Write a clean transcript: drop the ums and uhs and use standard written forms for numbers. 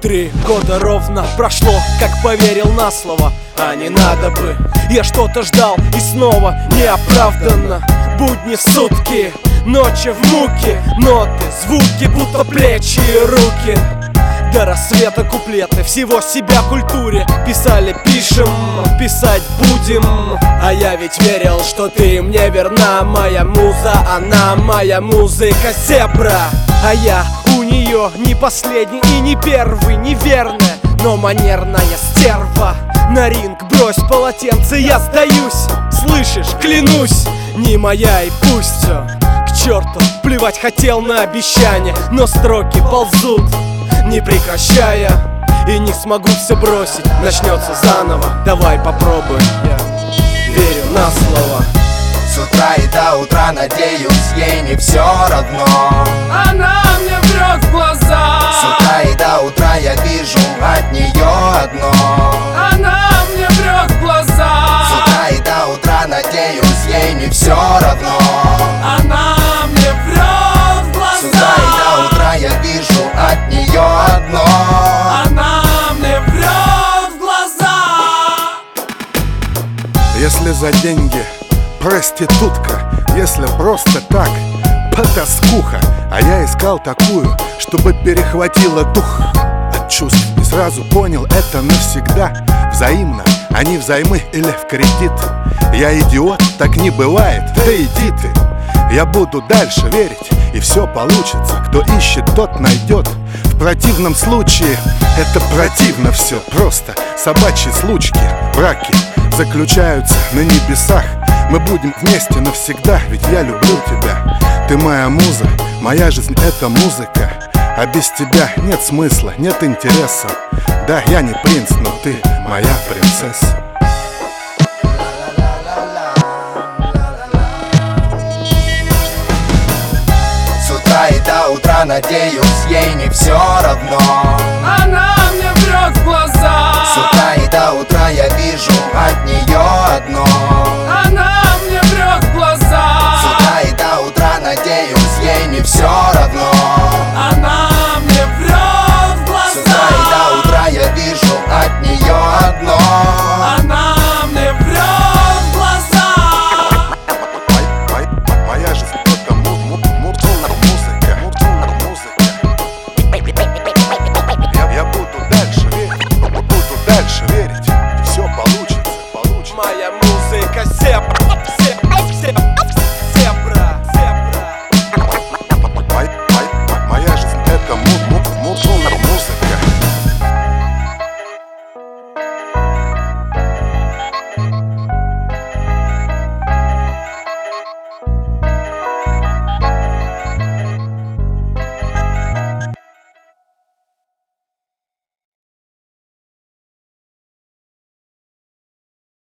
3 года ровно прошло, как поверил на слово. А не надо бы, я что-то ждал и снова неоправданно. Будни в сутки, ночи в муке, ноты, звуки, будто плечи и руки. До рассвета куплеты всего себя культуре писали, пишем, писать будем. А я ведь верил, что ты мне верна. Моя муза, она моя музыка, зебра. А я у нее не последний и не первый, неверная, но манерная стерва. На ринг брось полотенце, я сдаюсь. Слышишь, клянусь, не моя и пусть все к черту. Плевать хотел на обещания, но строки ползут, не прекращая. И не смогу все бросить, начнется заново. Давай попробуем, я верю на слово. С утра и до утра надеюсь, ей не все равно. Она мне врет в глаза. С утра и до утра я вижу от нее одно. Она мне врет в глаза. С утра и до утра надеюсь, ей не все равно. Она мне врет в глаза. С утра и до утра я вижу от нее одно. Она мне врет в глаза. Если за деньги проститутка, если просто так потаскуха. А я искал такую, чтобы перехватила дух от чувств. И сразу понял, это навсегда взаимно, а не взаймы или в кредит. Я идиот, так не бывает, да иди ты. Я буду дальше верить, и все получится. Кто ищет, тот найдет. В противном случае это противно все. Просто собачьи случки, браки заключаются на небесах. Мы будем вместе навсегда, ведь я люблю тебя. Ты моя муза, моя жизнь это музыка. А без тебя нет смысла, нет интереса. Да, я не принц, но ты моя принцесса. С утра и до утра надеюсь, ей не все равно. Она мне врет в глаза. С утра и до утра я вижу от нее одно.